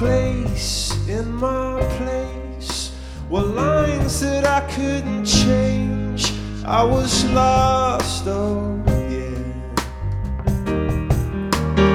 place, in my place, were lines that I couldn't change. I was lost, oh